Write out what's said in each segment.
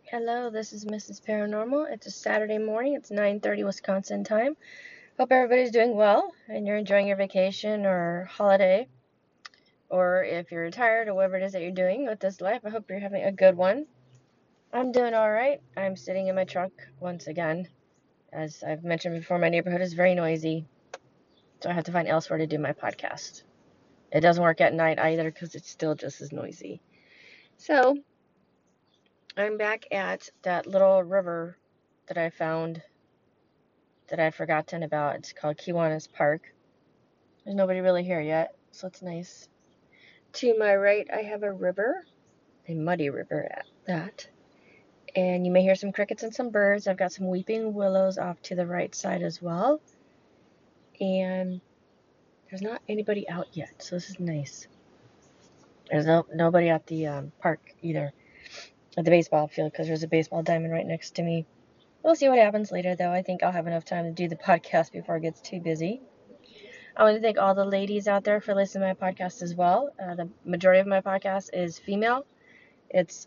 Hello, this is Mrs. Paranormal. It's a Saturday morning. It's 9:30 Wisconsin time. Hope everybody's doing well and you're enjoying your vacation or holiday, or if you're retired or whatever it is that you're doing with this life. I hope you're having a good one. I'm doing all right. I'm sitting in my truck once again. As I've mentioned before, my neighborhood is very noisy, so I have to find elsewhere to do my podcast. It doesn't work at night either because it's still just as noisy. So, I'm back at that little river that I found that I'd forgotten about. It's called Kiwanis Park. There's nobody really here yet, so it's nice. To my right, I have a river, a muddy river at that. And you may hear some crickets and some birds. I've got some weeping willows off to the right side as well. And there's not anybody out yet, so this is nice. There's nobody at the park either, at the baseball field, because there's a baseball diamond right next to me. We'll see what happens later, though. I think I'll have enough time to do the podcast before it gets too busy. I want to thank all the ladies out there for listening to my podcast as well. The majority of my podcast is female. It's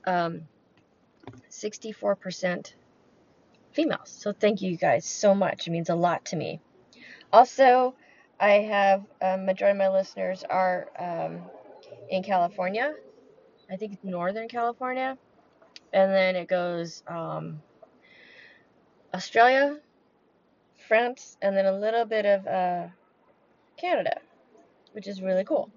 64% females. So thank you guys so much. It means a lot to me. Also, I have majority of my listeners are in California. I think it's Northern California. And then it goes Australia, France, and then a little bit of Canada, which is really cool.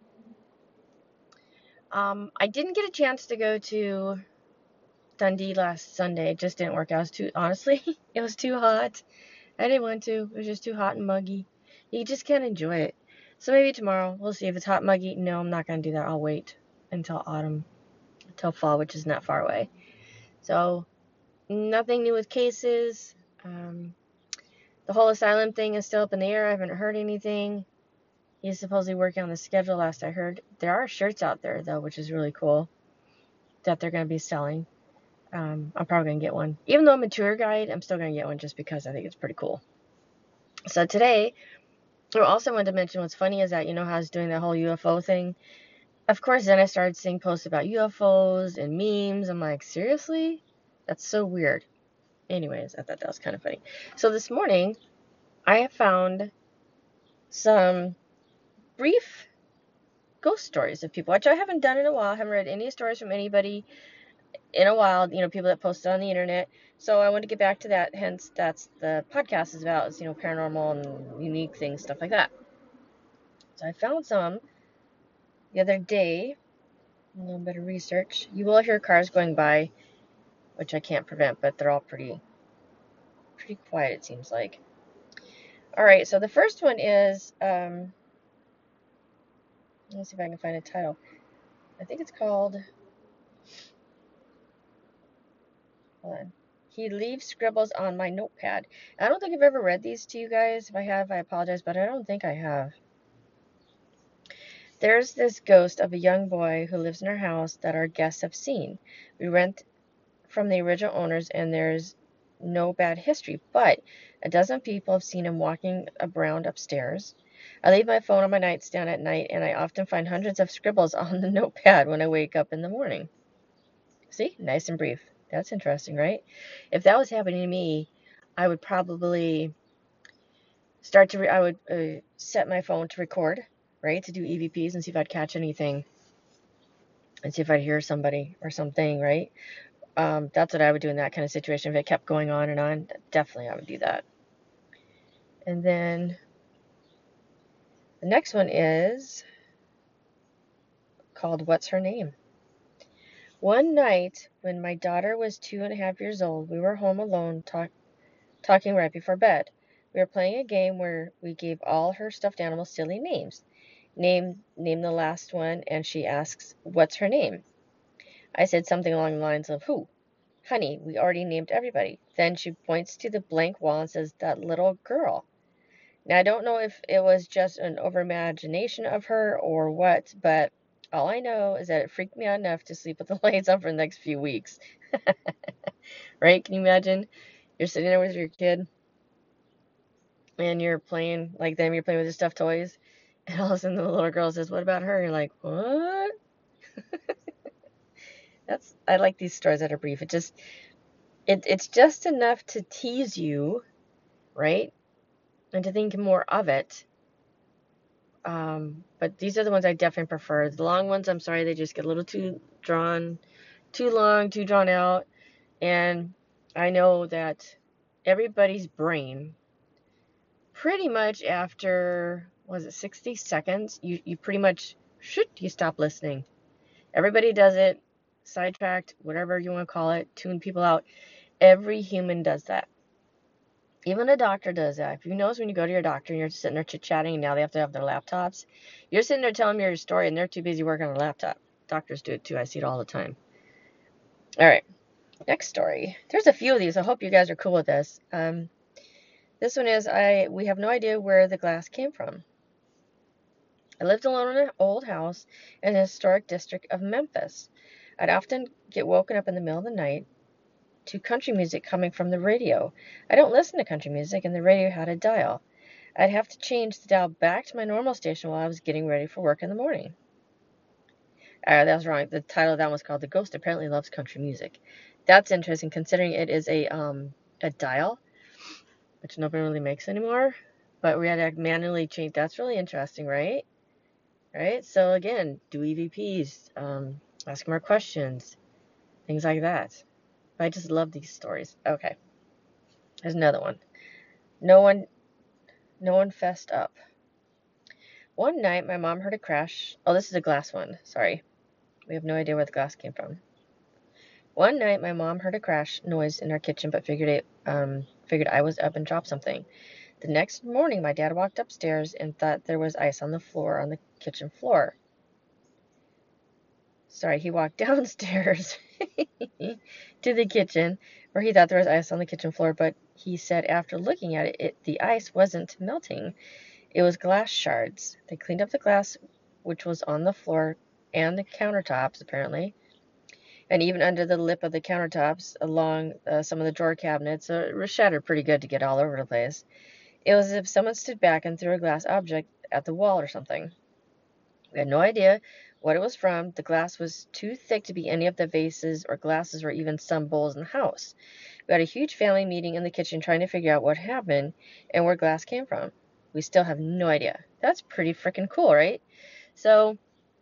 I didn't get a chance to go to Dundee last Sunday. It just didn't work out. Honestly, it was too hot. I didn't want to. It was just too hot and muggy. You just can't enjoy it. So maybe tomorrow. We'll see if it's hot, muggy. No, I'm not going to do that. I'll wait until autumn, until fall, which is not far away. So nothing new with cases. The whole asylum thing is still up in the air. I haven't heard anything. He's supposedly working on the schedule last I heard. There are shirts out there, though, which is really cool, that they're going to be selling. I'm probably going to get one. Even though I'm a tour guide, I'm still going to get one just because I think it's pretty cool. So today, I also wanted to mention what's funny is that, how I was doing that whole UFO thing. Of course, then I started seeing posts about UFOs and memes. I'm like, seriously? That's so weird. Anyways, I thought that was kind of funny. So this morning, I have found some brief ghost stories of people, which I haven't done in a while. I haven't read any stories from anybody in a while, people that posted on the internet. So I want to get back to that. Hence, that's the podcast is about, is, paranormal and unique things, stuff like that. So I found some the other day. A little bit of research. You will hear cars going by, which I can't prevent, but they're all pretty quiet, it seems like. All right, so the first one is, let's see if I can find a title. I think it's called, hold on. He leaves scribbles on my notepad. I don't think I've ever read these to you guys. If I have, I apologize, but I don't think I have. There's this ghost of a young boy who lives in our house that our guests have seen. We rent from the original owners, and there's no bad history, but a dozen people have seen him walking around upstairs. I leave my phone on my nightstand at night, and I often find hundreds of scribbles on the notepad when I wake up in the morning. See? Nice and brief. That's interesting, right? If that was happening to me, I would probably I would set my phone to record, right, to do EVPs and see if I'd catch anything and see if I'd hear somebody or something, right? That's what I would do in that kind of situation. If it kept going on and on, definitely I would do that. And then the next one is called What's Her Name? One night when my daughter was 2.5 years old, we were home alone talking right before bed. We were playing a game where we gave all her stuffed animals silly names. Name the last one, and she asks, "What's her name?" I said something along the lines of, "Who?" "Honey, we already named everybody." Then she points to the blank wall and says, "That little girl." Now, I don't know if it was just an overimagination of her or what, but all I know is that it freaked me out enough to sleep with the lights on for the next few weeks. Right? Can you imagine? You're sitting there with your kid and you're playing like them, you're playing with your stuffed toys, and all of a sudden the little girl says, "What about her?" And you're like, "What?" I like these stories that are brief. It's just enough to tease you, right? And to think more of it. But these are the ones I definitely prefer. The long ones, I'm sorry, they just get a little too long, too drawn out. And I know that everybody's brain, pretty much after, was it 60 seconds, you pretty much, you stop listening. Everybody does it, sidetracked, whatever you want to call it, tune people out. Every human does that. Even a doctor does that. If you notice when you go to your doctor and you're sitting there chit-chatting and now they have to have their laptops, you're sitting there telling them your story and they're too busy working on a laptop. Doctors do it too. I see it all the time. All right, next story. There's a few of these. I hope you guys are cool with this. This one is, we have no idea where the glass came from. I lived alone in an old house in the historic district of Memphis. I'd often get woken up in the middle of the night to country music coming from the radio. I don't listen to country music, and the radio had a dial. I'd have to change the dial back to my normal station while I was getting ready for work in the morning. That was wrong. The title of that was called "The Ghost Apparently Loves Country Music." That's interesting, considering it is a dial, which nobody really makes anymore. But we had to manually change. That's really interesting, right? Right? So again, do EVPs, ask more questions, things like that. I just love these stories. Okay. There's another one. No one fessed up. One night, my mom heard a crash. Oh, this is a glass one. Sorry. We have no idea where the glass came from. One night, my mom heard a crash noise in our kitchen, but figured I was up and dropped something. The next morning, my dad walked upstairs and thought there was ice on the kitchen floor. Sorry, he walked downstairs to the kitchen where he thought there was ice on the kitchen floor, but he said after looking at it, the ice wasn't melting. It was glass shards. They cleaned up the glass, which was on the floor and the countertops, apparently, and even under the lip of the countertops along some of the drawer cabinets. So it was shattered pretty good to get all over the place. It was as if someone stood back and threw a glass object at the wall or something. We had no idea what it was from. The glass was too thick to be any of the vases or glasses or even some bowls in the house. We had a huge family meeting in the kitchen trying to figure out what happened and where glass came from. We still have no idea. That's pretty freaking cool, right? So,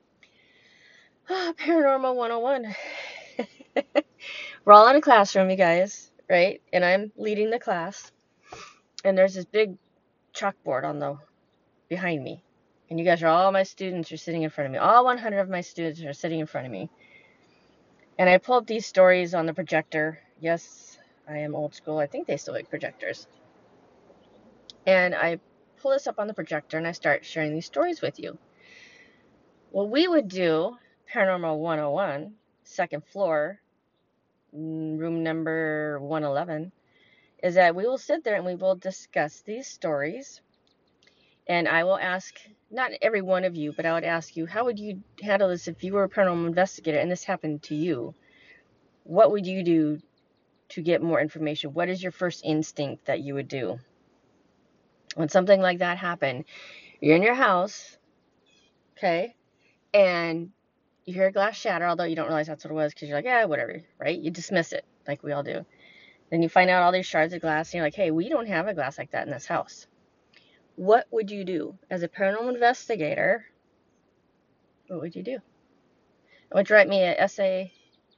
Paranormal 101. We're all in a classroom, you guys, right? And I'm leading the class. And there's this big chalkboard behind me. And you guys are all my students are sitting in front of me. All 100 of my students are sitting in front of me. And I pull up these stories on the projector. Yes, I am old school. I think they still make projectors. And I pull this up on the projector and I start sharing these stories with you. What we would do, Paranormal 101, second floor, room number 111, is that we will sit there and we will discuss these stories. And I will ask, not every one of you, but I would ask you, how would you handle this if you were a paranormal investigator and this happened to you? What would you do to get more information? What is your first instinct that you would do? When something like that happened, you're in your house, okay, and you hear a glass shatter, although you don't realize that's what it was because you're like, yeah, whatever, right? You dismiss it like we all do. Then you find out all these shards of glass and you're like, hey, we don't have a glass like that in this house. What would you do as a paranormal investigator? What would you do? Would you write me an essay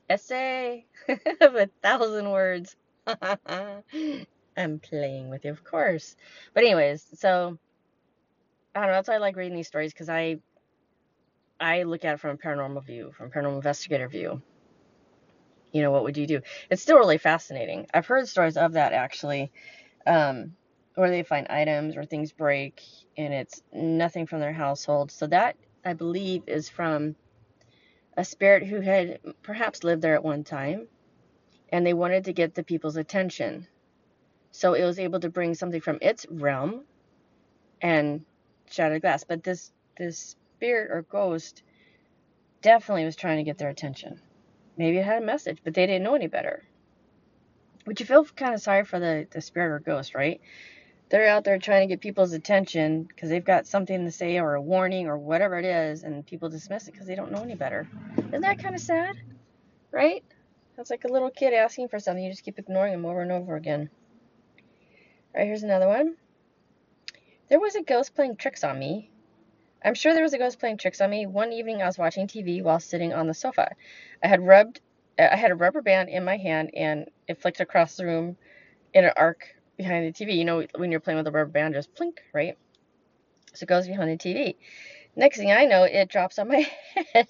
of 1,000 words? I'm playing with you, of course. But anyways, so I don't know. That's why I like reading these stories because I look at it from a paranormal view, from a paranormal investigator view. You know, what would you do? It's still really fascinating. I've heard stories of that actually, where they find items or things break and it's nothing from their household. So that, I believe, is from a spirit who had perhaps lived there at one time and they wanted to get the people's attention. So it was able to bring something from its realm and shatter glass. But this spirit or ghost definitely was trying to get their attention. Maybe it had a message, but they didn't know any better. But you feel kind of sorry for the spirit or ghost, right? They're out there trying to get people's attention because they've got something to say or a warning or whatever it is, and people dismiss it because they don't know any better. Isn't that kind of sad? Right? It's like a little kid asking for something. You just keep ignoring them over and over again. All right, here's another one. There was a ghost playing tricks on me. I'm sure there was a ghost playing tricks on me. One evening I was watching TV while sitting on the sofa. I had a rubber band in my hand, and it flicked across the room in an arc behind the TV. You know, when you're playing with a rubber band, just plink, right? So it goes behind the TV. Next thing I know, it drops on my head.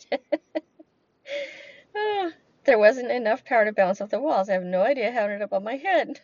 There wasn't enough power to bounce off the walls. I have no idea how it ended up on my head.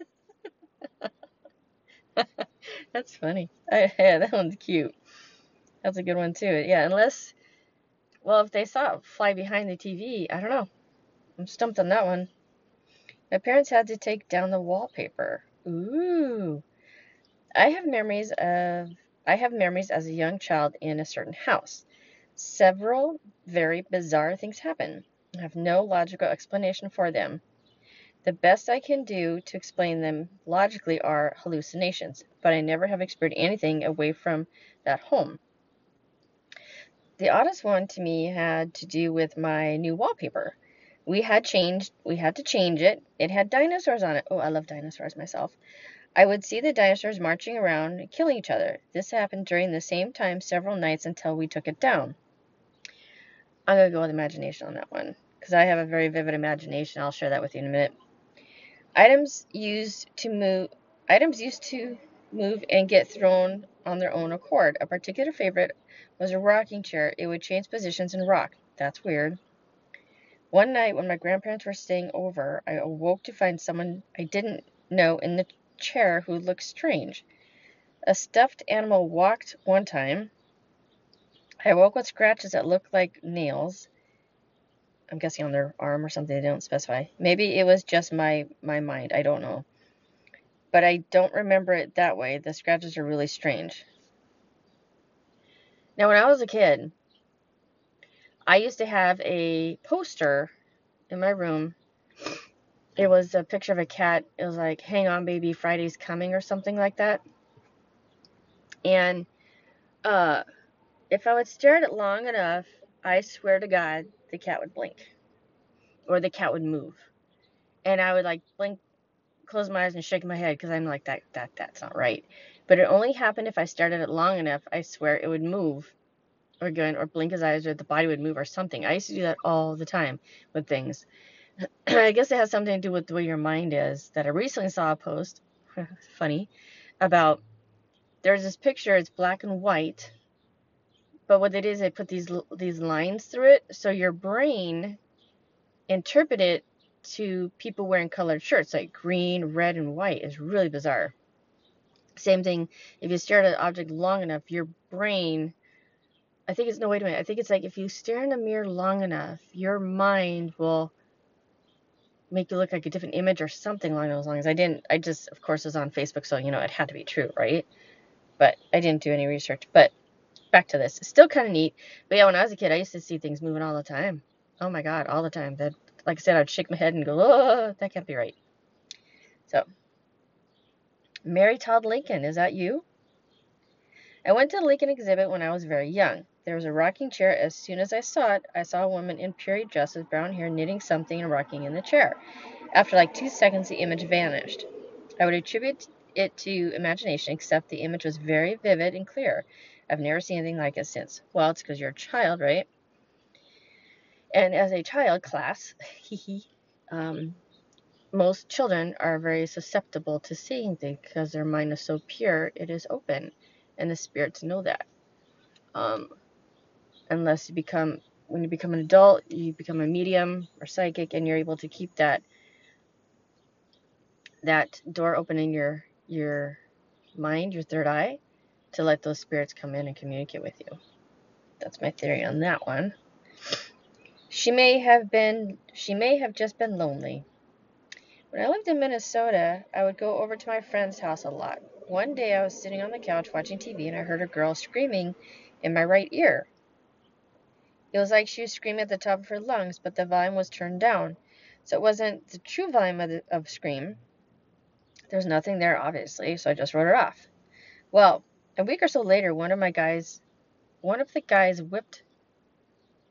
That's funny. Yeah, that one's cute. That's a good one too. Yeah, unless, well, if they saw it fly behind the TV, I don't know. I'm stumped on that one. My parents had to take down the wallpaper. Ooh. I have memories as a young child in a certain house. Several very bizarre things happen. I have no logical explanation for them. The best I can do to explain them logically are hallucinations, but I never have experienced anything away from that home. The oddest one to me had to do with my new wallpaper. We had to change it. It had dinosaurs on it. Oh, I love dinosaurs myself. I would see the dinosaurs marching around, killing each other. This happened during the same time several nights until we took it down. I'm going to go with imagination on that one, because I have a very vivid imagination. I'll share that with you in a minute. Items used to move and get thrown on their own accord. A particular favorite was a rocking chair. It would change positions and rock. That's weird. One night when my grandparents were staying over, I awoke to find someone I didn't know in the chair who looked strange. A stuffed animal walked one time. I awoke with scratches that looked like nails. I'm guessing on their arm or something. They don't specify. Maybe it was just my mind. I don't know. But I don't remember it that way. The scratches are really strange. Now, when I was a kid, I used to have a poster in my room. It was a picture of a cat. It was like, "Hang on, baby, Friday's coming," or something like that. And if I would stare at it long enough, I swear to God, the cat would blink. Or the cat would move. And I would like blink, close my eyes and shake my head because I'm like, that's not right. But it only happened if I stared at it long enough. I swear it would move or blink his eyes, or the body would move or something. I used to do that all the time with things. I guess it has something to do with the way your mind is. That I recently saw a post, funny, about there's this picture. It's black and white, but what it is, they put these lines through it, so your brain interpret it to people wearing colored shirts like green, red, and white. Is really bizarre. Same thing, if you stare at an object long enough, your brain, I think it's, no, wait a minute, I think it's like if you stare in a mirror long enough, your mind will make you look like a different image or something along those lines. I just, of course, was on Facebook, so, it had to be true, right? But I didn't do any research. But back to this. It's still kind of neat. But yeah, when I was a kid, I used to see things moving all the time. Oh my God, all the time. That, like I said, I'd shake my head and go, "Oh, that can't be right." So, Mary Todd Lincoln, is that you? I went to the Lincoln exhibit when I was very young. There was a rocking chair. As soon as I saw it, I saw a woman in period dress with brown hair knitting something and rocking in the chair. After like 2 seconds, the image vanished. I would attribute it to imagination, except the image was very vivid and clear. I've never seen anything like it since. Well, it's because you're a child, right? And as a child class, most children are very susceptible to seeing things because their mind is so pure, it is open, and the spirits know that. Unless when you become an adult, you become a medium or psychic, and you're able to keep that door open in your mind, your third eye, to let those spirits come in and communicate with you. That's my theory on that one. She may have just been lonely. When I lived in Minnesota, I would go over to my friend's house a lot. One day I was sitting on the couch watching TV and I heard a girl screaming in my right ear. It was like she was screaming at the top of her lungs, but the volume was turned down. So it wasn't the true volume of scream. There was nothing there, obviously, so I just wrote it off. Well, a week or so later, one of the guys whipped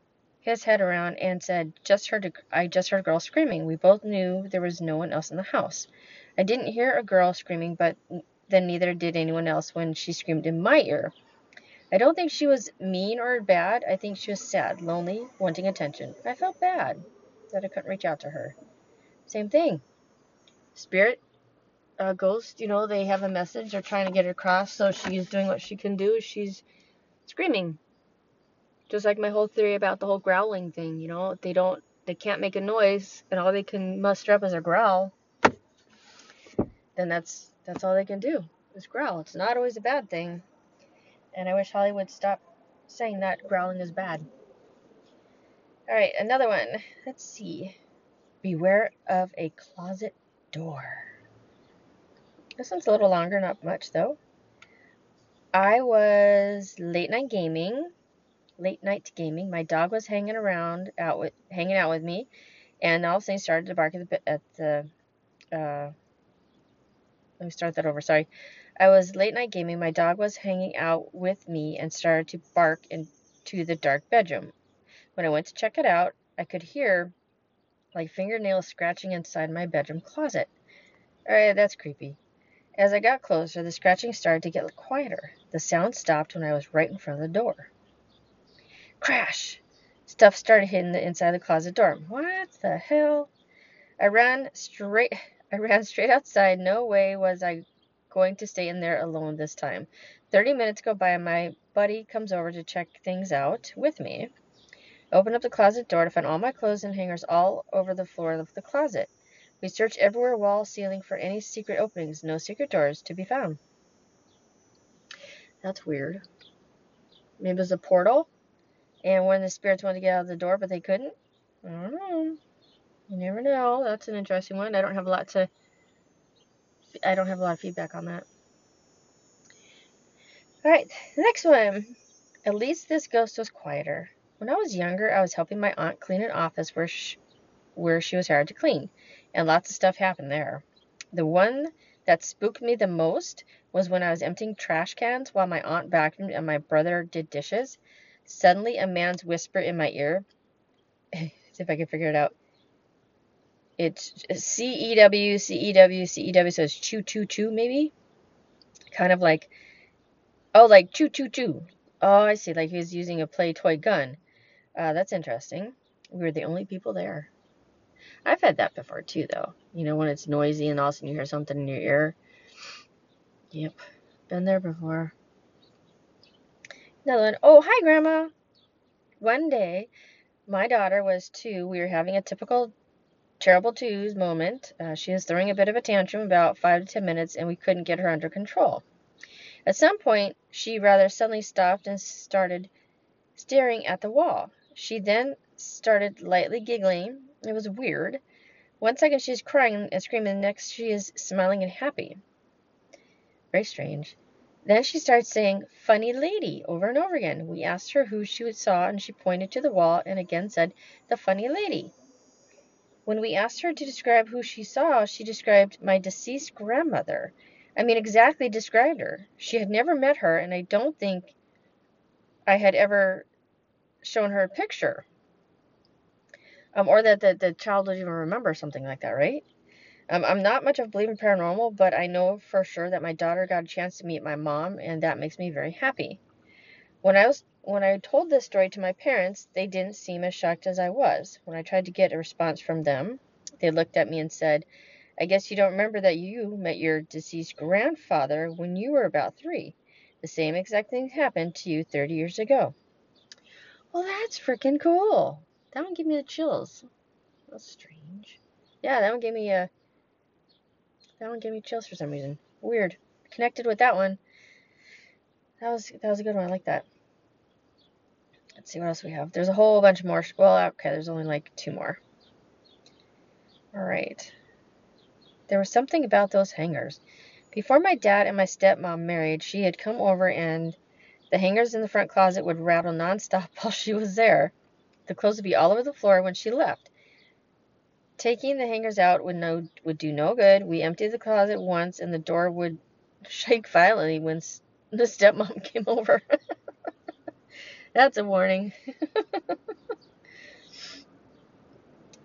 his head around and said, I just heard a girl screaming. We both knew there was no one else in the house. I didn't hear a girl screaming, but then neither did anyone else when she screamed in my ear. I don't think she was mean or bad. I think she was sad, lonely, wanting attention. I felt bad that I couldn't reach out to her. Same thing. Spirit, ghost, they have a message they're trying to get across, so she's doing what she can do. She's screaming. Just like my whole theory about the whole growling thing, they can't make a noise, and all they can muster up is a growl, then that's all they can do, is growl. It's not always a bad thing, and I wish Hollywood stopped saying that growling is bad. Alright, another one. Let's see. Beware of a closet door. This one's a little longer, not much though. I was late night gaming. My dog was hanging out with me, and all of a sudden started to bark at the. Let me start that over. Sorry. I was late night gaming. My dog was hanging out with me and started to bark into the dark bedroom. When I went to check it out, I could hear like fingernails scratching inside my bedroom closet. Alright, that's creepy. As I got closer, the scratching started to get quieter. The sound stopped when I was right in front of the door. Crash! Stuff started hitting the inside of the closet door. What the hell? I ran straight outside. No way was I going to stay in there alone this time. 30 minutes go by and my buddy comes over to check things out with me. I opened up the closet door to find all my clothes and hangers all over the floor of the closet. We searched everywhere, wall, ceiling, for any secret openings. No secret doors to be found. That's weird. Maybe it was a portal, and when the spirits wanted to get out of the door, but they couldn't. I don't know. You never know. That's an interesting one. I don't have a lot of feedback on that. Alright, the next one. At least this ghost was quieter. When I was younger, I was helping my aunt clean an office where she was hired to clean, and lots of stuff happened there. The one that spooked me the most was when I was emptying trash cans while my aunt vacuumed and my brother did dishes. Suddenly, a man's whisper in my ear. See if I can figure it out. It's CEW, CEW, CEW, so it's choo choo choo, maybe? Kind of like, like choo choo choo. Oh, I see, like he was using a play toy gun. That's interesting. We were the only people there. I've had that before too, though. When it's noisy and all of a sudden you hear something in your ear. Yep, been there before. Another one. Oh, hi, Grandma. One day, my daughter was 2. We were having a typical terrible twos moment. She was throwing a bit of a tantrum about 5 to 10 minutes, and we couldn't get her under control. At some point, she rather suddenly stopped and started staring at the wall. She then started lightly giggling. It was weird. One second she's crying and screaming, the next she is smiling and happy. Very strange. Then she started saying, "Funny lady," over and over again. We asked her who she saw, and she pointed to the wall and again said, "The funny lady." When we asked her to describe who she saw, she described my deceased grandmother. I mean, exactly described her. She had never met her, and I don't think I had ever shown her a picture. Or that the child would even remember something like that, right? I'm not much of a believer in paranormal, but I know for sure that my daughter got a chance to meet my mom, and that makes me very happy. When I told this story to my parents, they didn't seem as shocked as I was. When I tried to get a response from them, they looked at me and said, "I guess you don't remember that you met your deceased grandfather when you were about 3. The same exact thing happened to you 30 years ago." Well, that's freaking cool. That one gave me the chills. That's strange. Yeah, that one gave me chills for some reason. Weird. Connected with that one. That was a good one. I like that. Let's see what else we have. There's a whole bunch more. Well, okay, there's only like 2 more. All right. There was something about those hangers. Before my dad and my stepmom married, she had come over and the hangers in the front closet would rattle nonstop while she was there. The clothes would be all over the floor when she left. Taking the hangers out would do no good. We emptied the closet once and the door would shake violently when the stepmom came over. That's a warning.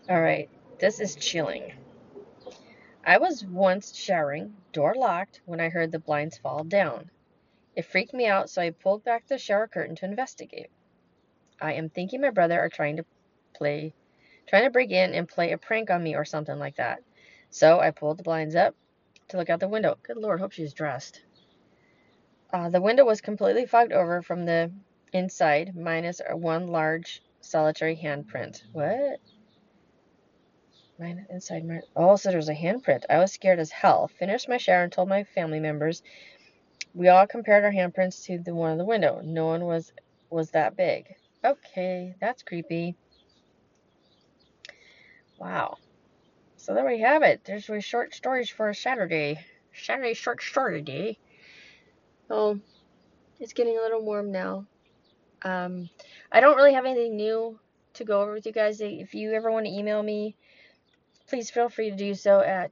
Alright, this is chilling. I was once showering, door locked, when I heard the blinds fall down. It freaked me out, so I pulled back the shower curtain to investigate. I am thinking my brother are trying to break in and play a prank on me or something like that. So I pulled the blinds up to look out the window. Good Lord, hope she's dressed. The window was completely fogged over from the inside, minus one large solitary handprint. What? Oh, so there's a handprint. I was scared as hell. Finished my shower and told my family members. We all compared our handprints to the one on the window. No one was that big. Okay, that's creepy. Wow. So there we have it. There's your short stories for a Saturday. Saturday short story day. Oh, it's getting a little warm now. I don't really have anything new to go over with you guys. If you ever want to email me, please feel free to do so at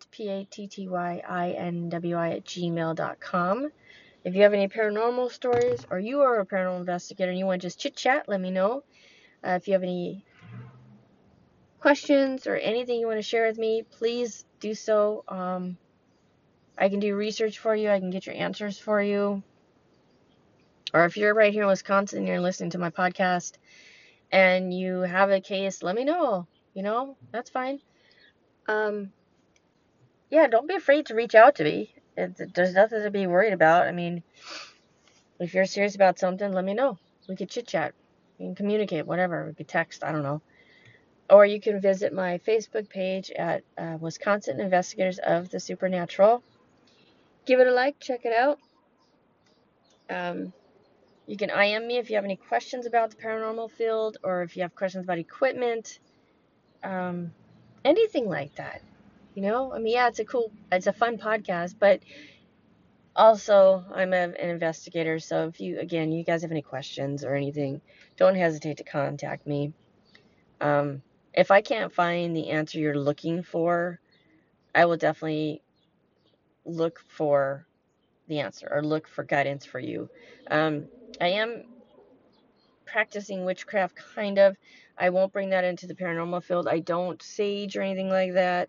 pattyinwi@gmail.com. If you have any paranormal stories or you are a paranormal investigator and you want to just chit chat, let me know. If you have any questions or anything you want to share with me, please do so. I can do research for you. I can get your answers for you. Or if you're right here in Wisconsin and you're listening to my podcast and you have a case, let me know. That's fine. Yeah, don't be afraid to reach out to me. There's nothing to be worried about. I mean, if you're serious about something, let me know. We could chit chat. We can communicate, whatever. We could text, I don't know. Or you can visit my Facebook page at Wisconsin Investigators of the Supernatural. Give it a like, check it out. You can IM me if you have any questions about the paranormal field or if you have questions about equipment. Anything like that. I mean, yeah, it's a fun podcast, but also I'm an investigator, so if you guys have any questions or anything, don't hesitate to contact me. If I can't find the answer you're looking for, I will definitely look for the answer or look for guidance for you. I am practicing witchcraft, kind of. I won't bring that into the paranormal field. I don't sage or anything like that.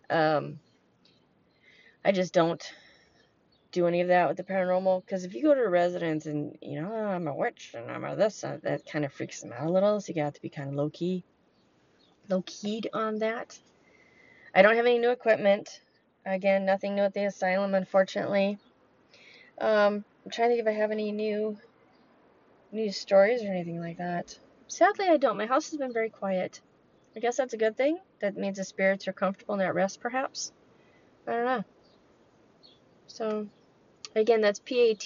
I just don't do any of that with the paranormal, because if you go to a residence and I'm a witch and I'm a this, that kind of freaks them out a little, so you got to be kind of low-keyed on that. I don't have any new equipment. Again, nothing new at the asylum, unfortunately. I'm trying to think if I have any new news stories or anything like that. Sadly, I don't. My house has been very quiet. I guess that's a good thing. That means the spirits are comfortable and at rest, perhaps. I don't know. So, again, that's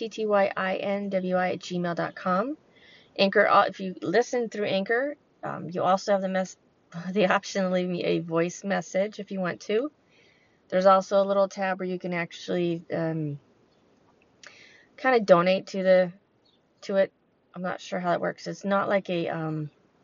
pattyinwi@gmail.com. Anchor, if you listen through Anchor, you also have the option to leave me a voice message if you want to. There's also a little tab where you can actually kind of donate to it. I'm not sure how it works. It's not like a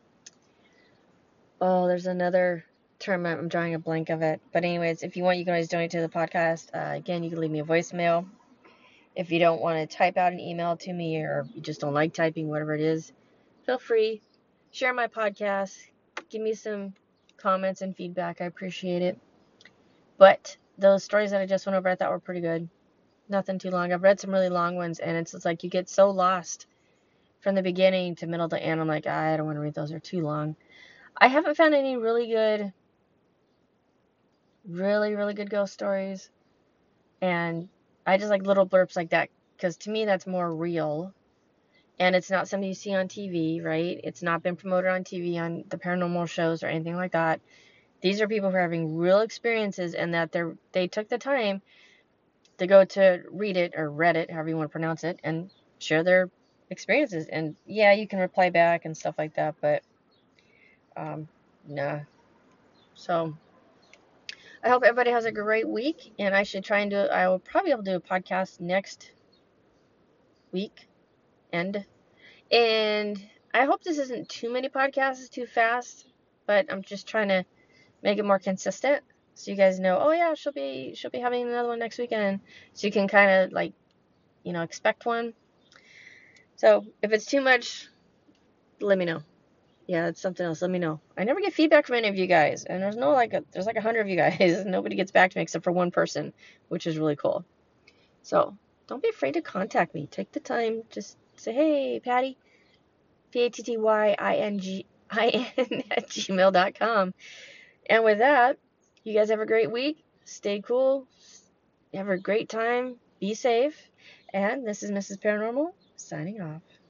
there's another term. I'm drawing a blank of it. But anyways, if you want, you can always donate to the podcast. Again, you can leave me a voicemail. If you don't want to type out an email to me, or you just don't like typing, whatever it is, feel free. Share my podcast. Give me some comments and feedback. I appreciate it. But those stories that I just went over, I thought were pretty good. Nothing too long. I've read some really long ones, and it's like you get so lost from the beginning to middle to end. I'm like, I don't want to read those. They're too long. I haven't found any really good ghost stories. And I just like little blurbs like that, because to me that's more real. And it's not something you see on TV, right? It's not been promoted on TV, on the paranormal shows or anything like that. These are people who are having real experiences, and that they took the time to go to read it or read it, however you want to pronounce it, and share their experiences. And yeah, you can reply back and stuff like that, but nah. So I hope everybody has a great week, and I will probably be able to do a podcast next week and I hope this isn't too many podcasts too fast, but I'm just trying to make it more consistent, so you guys know, oh yeah, she'll be having another one next weekend, so you can kind of like expect one. So if it's too much, let me know. Yeah, it's something else. Let me know. I never get feedback from any of you guys, and there's like 100 of you guys. Nobody gets back to me except for one person, which is really cool. So don't be afraid to contact me. Take the time. Just say, hey, Patty, PATTYINGIN at gmail.com. And with that, you guys have a great week. Stay cool. Have a great time. Be safe. And this is Mrs. Paranormal signing off.